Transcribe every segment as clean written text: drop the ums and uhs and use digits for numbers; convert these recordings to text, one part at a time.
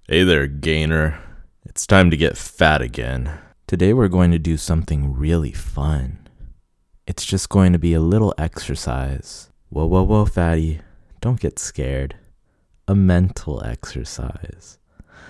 Hey there, gainer. It's time to get fat again. Today we're going to do something really fun. It's just going to be a little exercise. Whoa, fatty. Don't get scared. A mental exercise.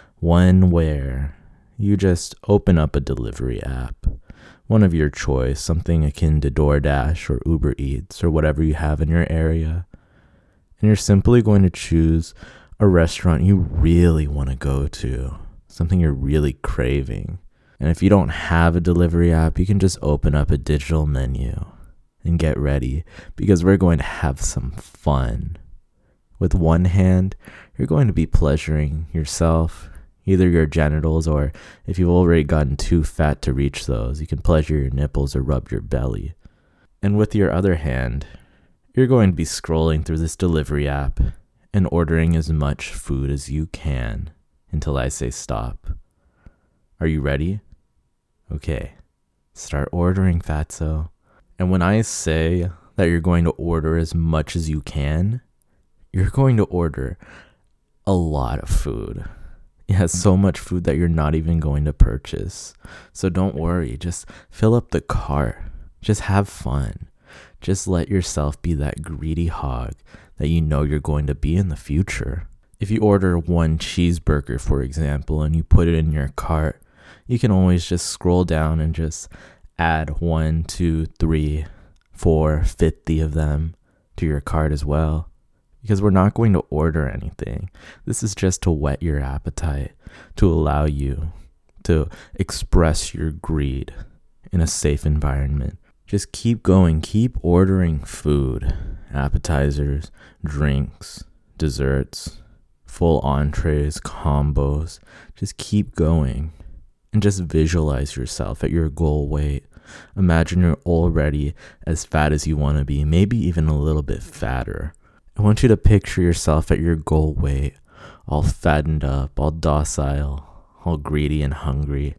One where you just open up a delivery app. One of your choice, something akin to DoorDash or Uber Eats or whatever you have in your area. And you're simply going to choose a restaurant you really want to go to, something you're really craving. And if you don't have a delivery app, you can just open up a digital menu and get ready, because we're going to have some fun. With one hand, you're going to be pleasuring yourself, either your genitals, or if you've already gotten too fat to reach those, you can pleasure your nipples or rub your belly. And with your other hand, you're going to be scrolling through this delivery app and ordering as much food as you can until I say stop. Are you ready? Okay, start ordering, fatso. And when I say that you're going to order as much as you can, you're going to order a lot of food. Yeah, so much food that you're not even going to purchase. So don't worry, just fill up the cart. Just have fun. Just let yourself be that greedy hog that you know you're going to be in the future. If you order one cheeseburger, for example, and you put it in your cart, you can always just scroll down and just add 1, 2, 3, 4, 50 of them to your cart as well. Because we're not going to order anything. This is just to whet your appetite, to allow you to express your greed in a safe environment. Just keep going, keep ordering food, appetizers, drinks, desserts, full entrees, combos. Just keep going and just visualize yourself at your goal weight. Imagine you're already as fat as you want to be, maybe even a little bit fatter. I want you to picture yourself at your goal weight, all fattened up, all docile, all greedy and hungry,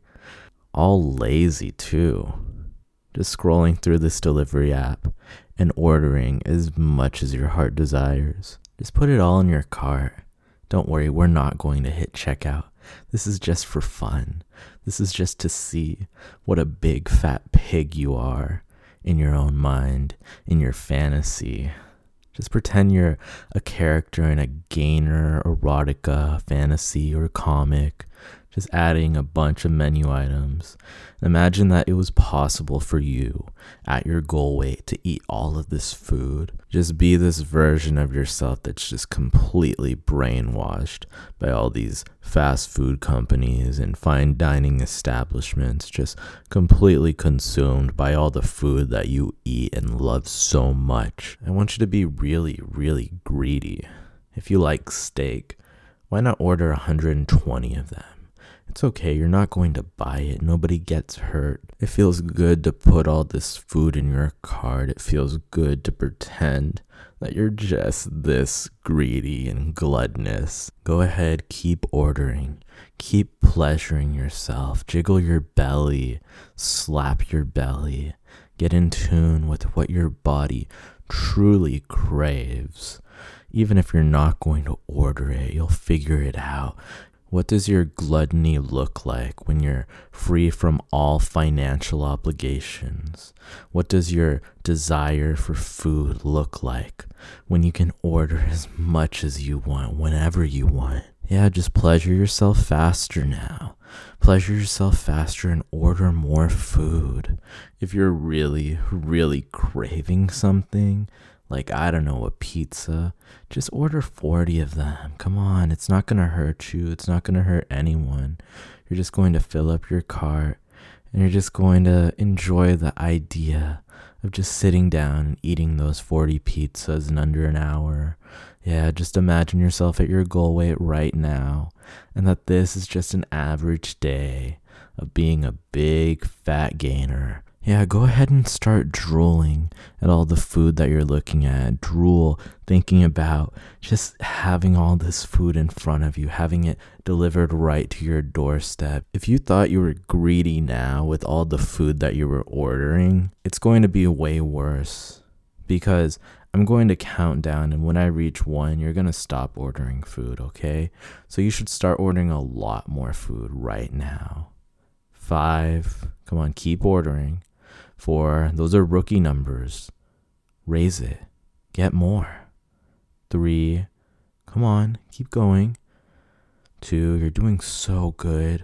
all lazy too. Just scrolling through this delivery app and ordering as much as your heart desires. Just put it all in your cart. Don't worry, we're not going to hit checkout. This is just for fun. This is just to see what a big fat pig you are in your own mind, in your fantasy. Just pretend you're a character in a gainer, erotica, fantasy, or comic. Just adding a bunch of menu items. Imagine that it was possible for you at your goal weight to eat all of this food. Just be this version of yourself that's just completely brainwashed by all these fast food companies and fine dining establishments, just completely consumed by all the food that you eat and love so much. I want you to be really, really greedy. If you like steak, why not order 120 of them? It's okay, you're not going to buy it. Nobody gets hurt. It feels good to put all this food in your cart. It feels good to pretend that you're just this greedy and gluttonous. Go ahead, keep ordering. Keep pleasuring yourself. Jiggle your belly. Slap your belly. Get in tune with what your body truly craves. Even if you're not going to order it, you'll figure it out. What does your gluttony look like when you're free from all financial obligations? What does your desire for food look like when you can order as much as you want, whenever you want? Yeah, just pleasure yourself faster now. Pleasure yourself faster and order more food. If you're really, really craving something, like, I don't know, a pizza, just order 40 of them. Come on, it's not going to hurt you. It's not going to hurt anyone. You're just going to fill up your cart, and you're just going to enjoy the idea of just sitting down and eating those 40 pizzas in under an hour. Yeah, just imagine yourself at your goal weight right now, and that this is just an average day of being a big fat gainer. Yeah, go ahead and start drooling at all the food that you're looking at. Drool, thinking about just having all this food in front of you, having it delivered right to your doorstep. If you thought you were greedy now with all the food that you were ordering, it's going to be way worse. Because I'm going to count down, and when I reach 1, you're going to stop ordering food, okay? So you should start ordering a lot more food right now. 5, come on, keep ordering. 4, those are rookie numbers. Raise it. Get more. 3, come on, keep going. 2, you're doing so good.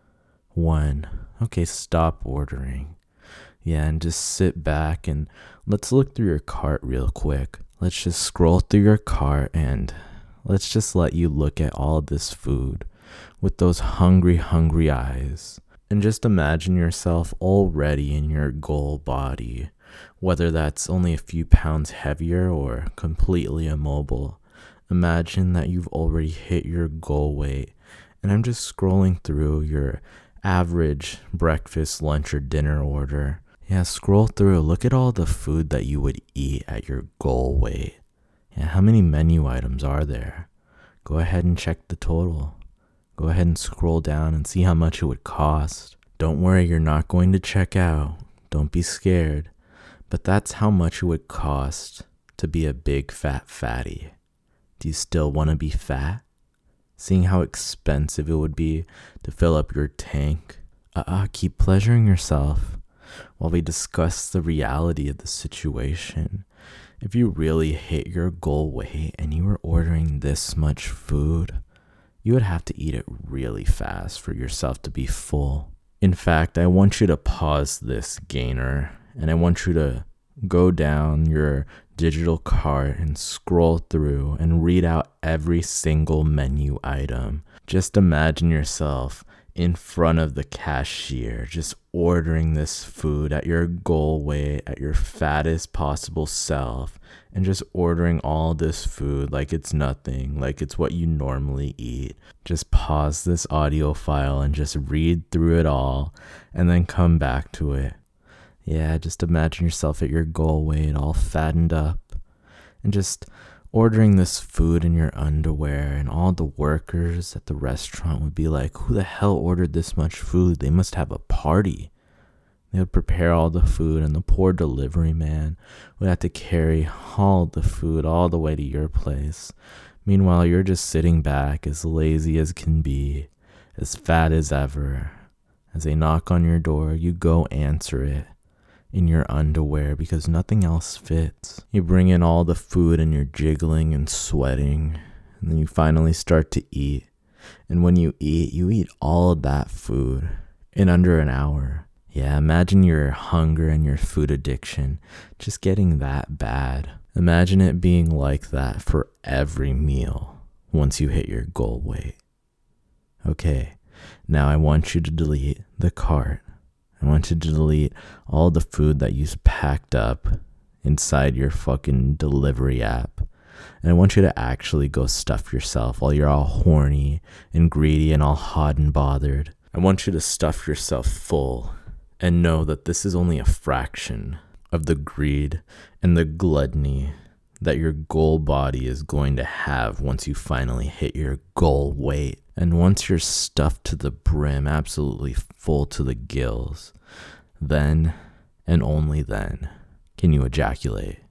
1, okay, stop ordering. Yeah, and just sit back and let's look through your cart real quick. Let's just scroll through your cart and let's just let you look at all this food with those hungry, hungry eyes. And just imagine yourself already in your goal body, whether that's only a few pounds heavier or completely immobile. Imagine that you've already hit your goal weight. And I'm just scrolling through your average breakfast, lunch, or dinner order. Yeah, scroll through. Look at all the food that you would eat at your goal weight. Yeah, how many menu items are there? Go ahead and check the total. Go ahead and scroll down and see how much it would cost. Don't worry, you're not going to check out. Don't be scared. But that's how much it would cost to be a big fat fatty. Do you still want to be fat? Seeing how expensive it would be to fill up your tank? Keep pleasuring yourself while we discuss the reality of the situation. If you really hit your goal weight and you were ordering this much food, you would have to eat it really fast for yourself to be full. In fact, I want you to pause this, gainer, and I want you to go down your digital cart and scroll through and read out every single menu item. Just imagine yourself in front of the cashier, just ordering this food at your goal weight, at your fattest possible self, and just ordering all this food like it's nothing, like it's what you normally eat. Just pause this audio file and just read through it all, and then come back to it. Yeah, just imagine yourself at your goal weight, all fattened up, and just ordering this food in your underwear, and all the workers at the restaurant would be like, who the hell ordered this much food? They must have a party. They would prepare all the food, and the poor delivery man would have to carry all the food all the way to your place. Meanwhile, you're just sitting back, as lazy as can be, as fat as ever. As they knock on your door, you go answer it in your underwear because nothing else fits. You bring in all the food and you're jiggling and sweating, and then you finally start to eat. And when you eat all of that food in under an hour. Yeah, imagine your hunger and your food addiction just getting that bad. Imagine it being like that for every meal once you hit your goal weight. Okay, now I want you to delete the cart. I want you to delete all the food that you packed up inside your fucking delivery app. And I want you to actually go stuff yourself while you're all horny and greedy and all hot and bothered. I want you to stuff yourself full and know that this is only a fraction of the greed and the gluttony that your goal body is going to have once you finally hit your goal weight. And once you're stuffed to the brim, absolutely full to the gills, then and only then can you ejaculate.